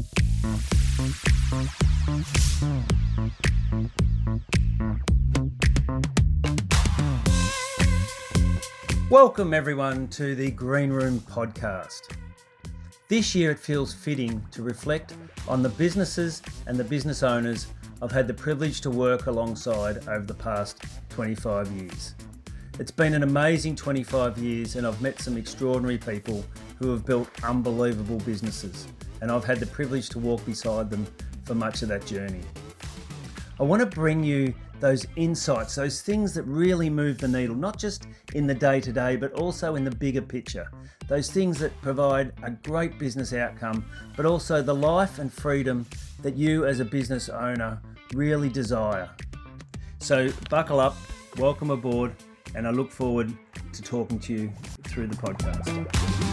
Welcome everyone to the Green Room podcast. This year it feels fitting to reflect on the businesses and the business owners I've had the privilege to work alongside over the past 25 years. It's been an amazing 25 years and I've met some extraordinary people who have built unbelievable businesses, and I've had the privilege to walk beside them for much of that journey. I want to bring you those insights, those things that really move the needle, not just in the day-to-day, but also in the bigger picture. Those things that provide a great business outcome, but also the life and freedom that you as a business owner really desire. So buckle up, welcome aboard, and I look forward to talking to you through the podcast.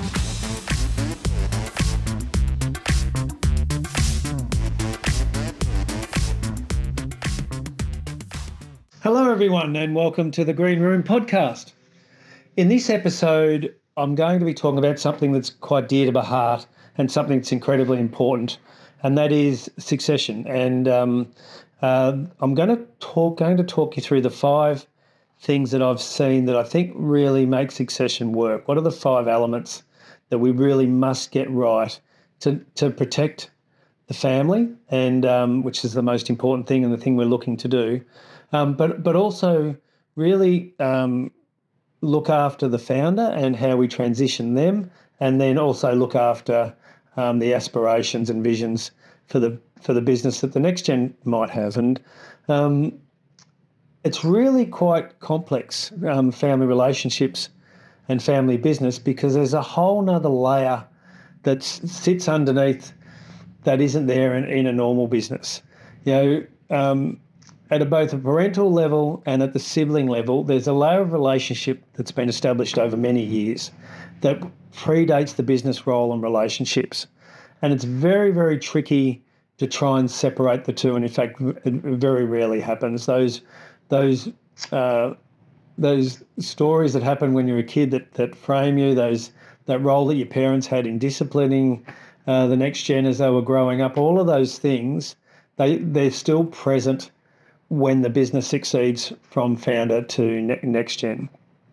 Hello everyone and welcome to the Green Room podcast. In this episode, I'm going to be talking about something that's quite dear to my heart and something that's incredibly important, and that is succession. And I'm going to talk you through the 5 things that I've seen that I think really make succession work. What are the 5 elements that we really must get right to protect the family, and which is the most important thing and the thing we're looking to do, but also really look after the founder and how we transition them, and then also look after the aspirations and visions for the business that the next gen might have. And it's really quite complex, family relationships and family business, because there's a whole nother layer that sits underneath that isn't there in a normal business. You know, at both a parental level and at the sibling level, there's a layer of relationship that's been established over many years that predates the business role and relationships. And it's very, very tricky to try and separate the two. And in fact, it very rarely happens. Those stories that happen when you're a kid that frame you, that role that your parents had in disciplining the next gen as they were growing up, all of those things, they're still present when the business succeeds from founder to next gen.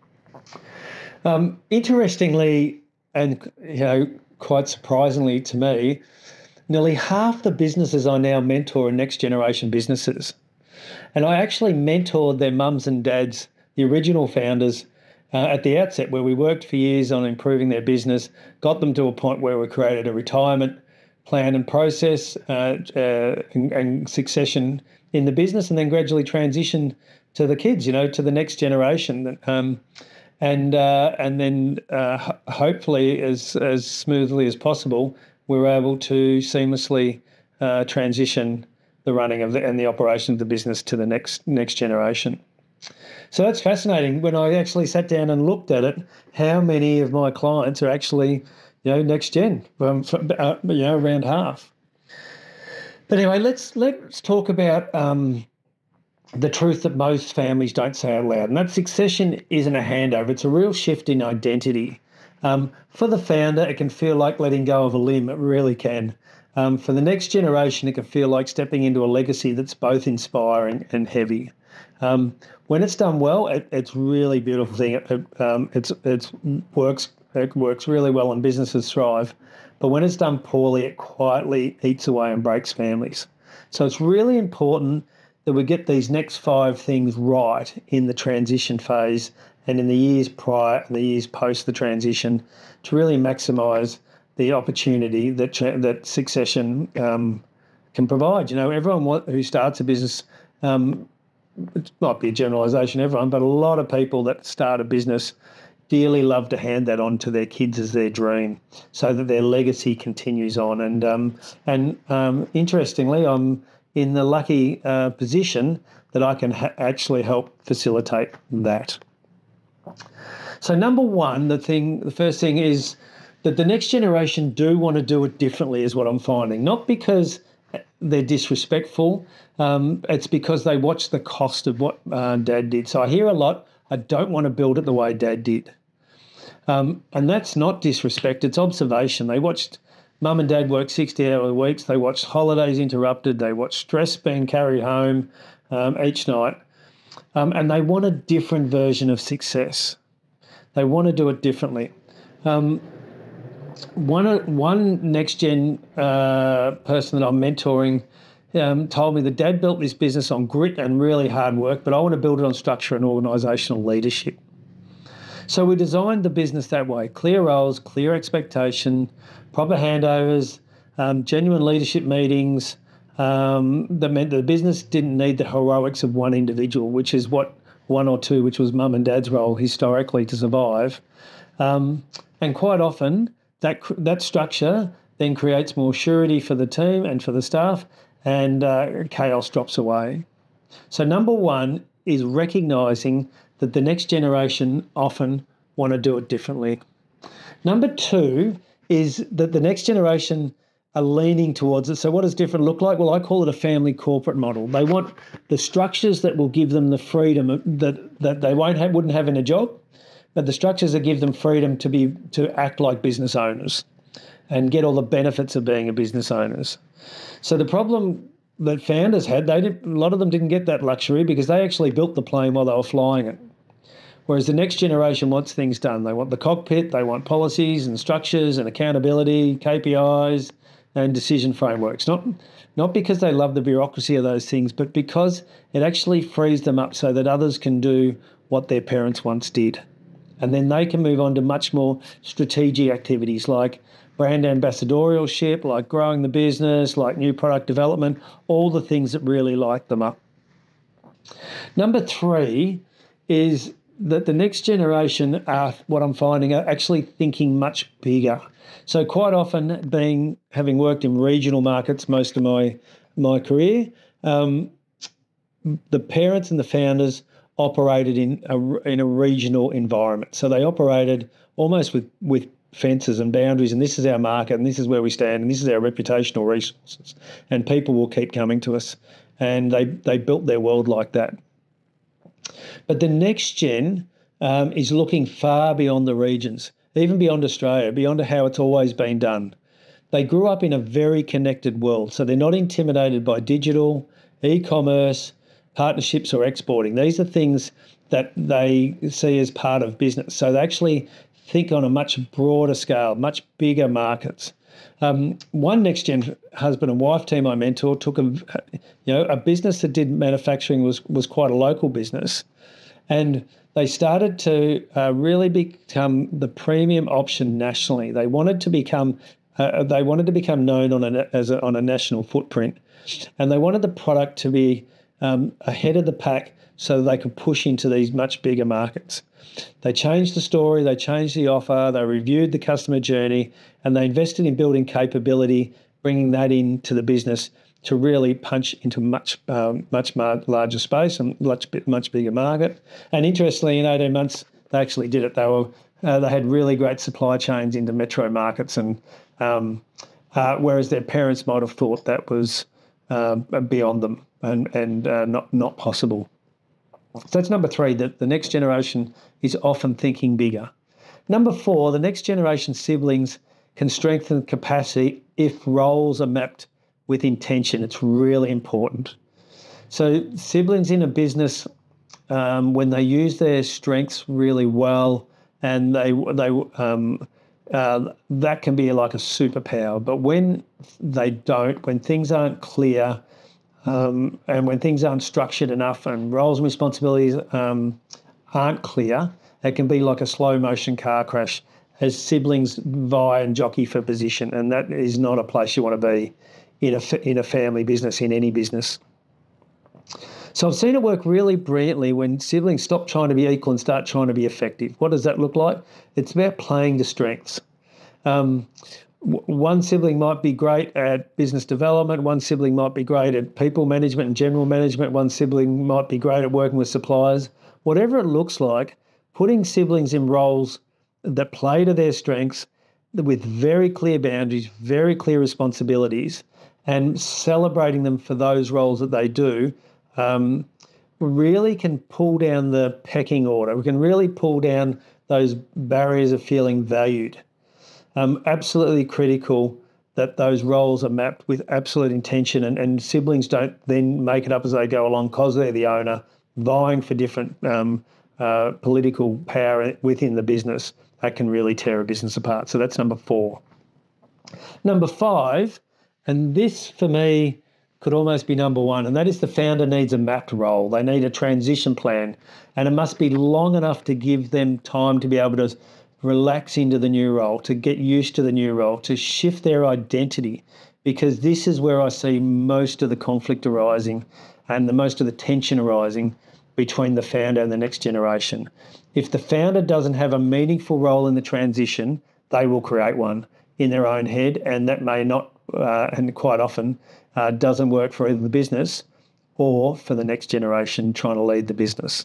Interestingly, and quite surprisingly to me, nearly half the businesses I now mentor are next generation businesses. And I actually mentored their mums and dads, the original founders, at the outset, where we worked for years on improving their business, got them to a point where we created a retirement plan and process and succession in the business, and then gradually transitioned to the kids, to the next generation, and then hopefully as smoothly as possible, we were able to seamlessly transition the running of and the operation of the business to the next generation. So that's fascinating. When I actually sat down and looked at it, how many of my clients are actually, next gen, around half. But anyway, let's talk about the truth that most families don't say out loud, and that succession isn't a handover. It's a real shift in identity. For the founder, it can feel like letting go of a limb. It really can. For the next generation, it can feel like stepping into a legacy that's both inspiring and heavy. When it's done well, it's really beautiful thing. It works really well and businesses thrive. But when it's done poorly, it quietly eats away and breaks families. So it's really important that we get these next 5 things right in the transition phase and in the years prior and the years post the transition to really maximise the opportunity that succession can provide. Everyone who starts a business, it might be a generalisation, everyone, but a lot of people that start a business dearly love to hand that on to their kids as their dream, so that their legacy continues on. And interestingly, I'm in the lucky position that I can actually help facilitate that. So number one, the first thing is that the next generation do want to do it differently, is what I'm finding. Not because they're disrespectful, it's because they watch the cost of what Dad did. So I hear a lot, I don't want to build it the way Dad did. And that's not disrespect, it's observation. They watched Mum and dad work 60-hour weeks. They watch holidays interrupted. They watch stress being carried home each night. And they want a different version of success. They want to do it differently. One next-gen person that I'm mentoring told me that Dad built this business on grit and really hard work, but I want to build it on structure and organisational leadership. So we designed the business that way: clear roles, clear expectation, proper handovers, genuine leadership meetings. That meant the business didn't need the heroics of one individual, which is what one or two, which was Mum and Dad's role historically to survive. And quite often that structure then creates more surety for the team and for the staff, and chaos drops away. So number one is recognising that the next generation often want to do it differently. Number two is that the next generation are leaning towards it. So what does different look like? Well, I call it a family corporate model. They want the structures that will give them the freedom that they wouldn't have in a job, but the structures that give them freedom to act like business owners and get all the benefits of being a business owners. So the problem that founders had, a lot of them didn't get that luxury because they actually built the plane while they were flying it. Whereas the next generation wants things done. They want the cockpit, they want policies and structures and accountability, KPIs and decision frameworks. Not because they love the bureaucracy of those things, but because it actually frees them up so that others can do what their parents once did. And then they can move on to much more strategic activities like brand ambassadorship, like growing the business, like new product development, all the things that really light them up. Number three is that the next generation are, what I'm finding, are actually thinking much bigger. So quite often, having worked in regional markets most of my career, the parents and the founders operated in a regional environment. So they operated almost with fences and boundaries, and this is our market, and this is where we stand, and this is our reputational resources, and people will keep coming to us. And they built their world like that. But the next gen is looking far beyond the regions, even beyond Australia, beyond how it's always been done. They grew up in a very connected world, so they're not intimidated by digital, e-commerce, partnerships or exporting. These are things that they see as part of business. So they actually think on a much broader scale, much bigger markets. One next-gen husband and wife team I mentored took a business that did manufacturing, was quite a local business, and they started to really become the premium option nationally. They wanted to become known on a national footprint, and they wanted the product to be ahead of the pack so that they could push into these much bigger markets. They changed the story, they changed the offer, they reviewed the customer journey, and they invested in building capability, bringing that into the business to really punch into much larger space and much bigger market. And interestingly, in 18 months, they actually did it. They had really great supply chains into metro markets, and whereas their parents might have thought that was beyond them and not possible. So that's number three, that the next generation is often thinking bigger. Number four, the next generation siblings can strengthen capacity if roles are mapped with intention. It's really important. So siblings in a business, when they use their strengths really well, and that can be like a superpower. But when they don't, when things aren't clear, and when things aren't structured enough and roles and responsibilities aren't clear, it can be like a slow motion car crash as siblings vie and jockey for position, and that is not a place you want to be in a family business, in any business. So I've seen it work really brilliantly when siblings stop trying to be equal and start trying to be effective. What does that look like? It's about playing to strengths. One sibling might be great at business development, one sibling might be great at people management and general management, one sibling might be great at working with suppliers. Whatever it looks like, putting siblings in roles that play to their strengths with very clear boundaries, very clear responsibilities, and celebrating them for those roles that they do, really can pull down the pecking order. We can really pull down those barriers of feeling valued. Absolutely critical that those roles are mapped with absolute intention, and siblings don't then make it up as they go along because they're the owner, vying for different political power within the business. That can really tear a business apart. So that's number 4. Number 5, and this for me could almost be number 1, and that is the founder needs a mapped role. They need a transition plan, and it must be long enough to give them time to be able to relax into the new role, to get used to the new role, to shift their identity, because this is where I see most of the conflict arising and the most of the tension arising between the founder and the next generation. If the founder doesn't have a meaningful role in the transition, they will create one in their own head, and that may not, and quite often, doesn't work for either the business or for the next generation trying to lead the business.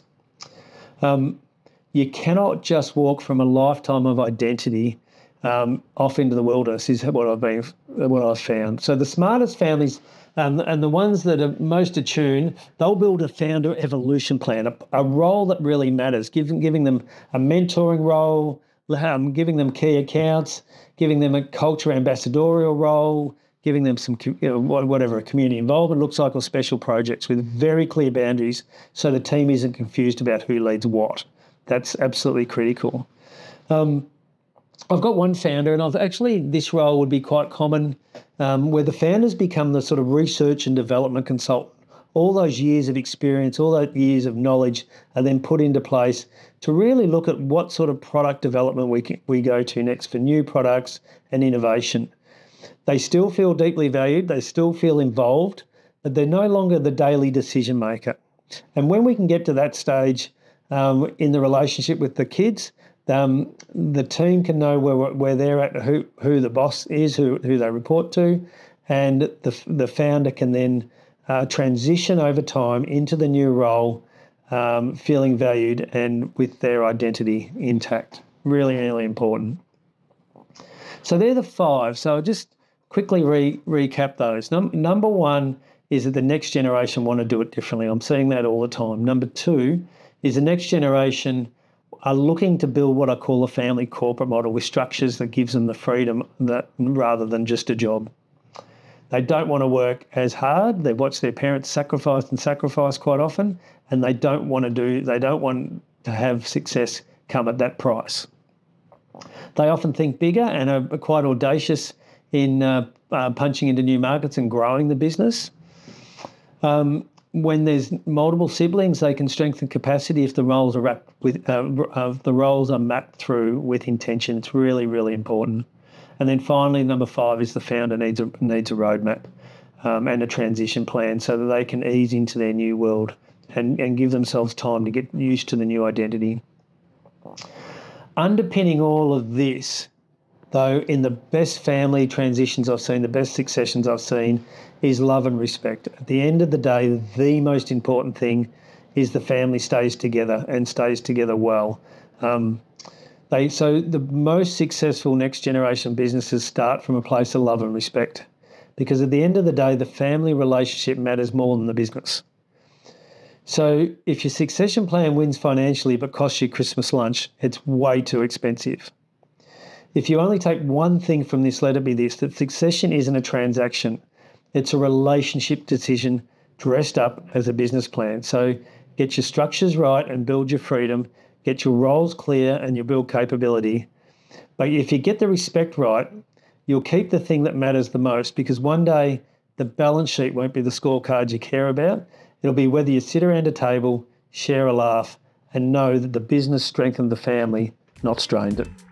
You cannot just walk from a lifetime of identity off into the wilderness, is what I've found. So the smartest families and the ones that are most attuned, they'll build a founder evolution plan, a role that really matters, giving them a mentoring role, giving them key accounts, giving them a culture ambassadorial role, giving them some, whatever a community involvement looks like, or special projects with very clear boundaries so the team isn't confused about who leads what. That's absolutely critical. I've got one founder, and this role would be quite common, where the founders become the sort of research and development consultant. All those years of experience, all those years of knowledge are then put into place to really look at what sort of product development we go to next for new products and innovation. They still feel deeply valued, they still feel involved, but they're no longer the daily decision maker. And when we can get to that stage in the relationship with the kids, the team can know where they're at, who the boss is, who they report to, and the founder can then transition over time into the new role, feeling valued and with their identity intact. Really, really important. So they're the 5. So I'll just quickly recap those. Number 1 is that the next generation want to do it differently. I'm seeing that all the time. Number 2 is the next generation are looking to build what I call a family corporate model with structures that gives them the freedom that rather than just a job. They don't want to work as hard. They've watched their parents sacrifice quite often, and they don't want to have success come at that price. They often think bigger and are quite audacious in punching into new markets and growing the business. When there's multiple siblings, they can strengthen capacity if the roles are mapped through with intention. It's really, really important. And then finally, number 5 is the founder needs a roadmap and a transition plan so that they can ease into their new world and give themselves time to get used to the new identity. Underpinning all of this, though, in the best family transitions I've seen, the best successions I've seen, is love and respect. At the end of the day, the most important thing is the family stays together and stays together well. So the most successful next generation businesses start from a place of love and respect, because at the end of the day, the family relationship matters more than the business. So if your succession plan wins financially but costs you Christmas lunch, it's way too expensive. If you only take one thing from this, let it be this, that succession isn't a transaction. It's a relationship decision dressed up as a business plan. So get your structures right and build your freedom, get your roles clear and you build capability. But if you get the respect right, you'll keep the thing that matters the most, because one day the balance sheet won't be the scorecard you care about. It'll be whether you sit around a table, share a laugh, and know that the business strengthened the family, not strained it.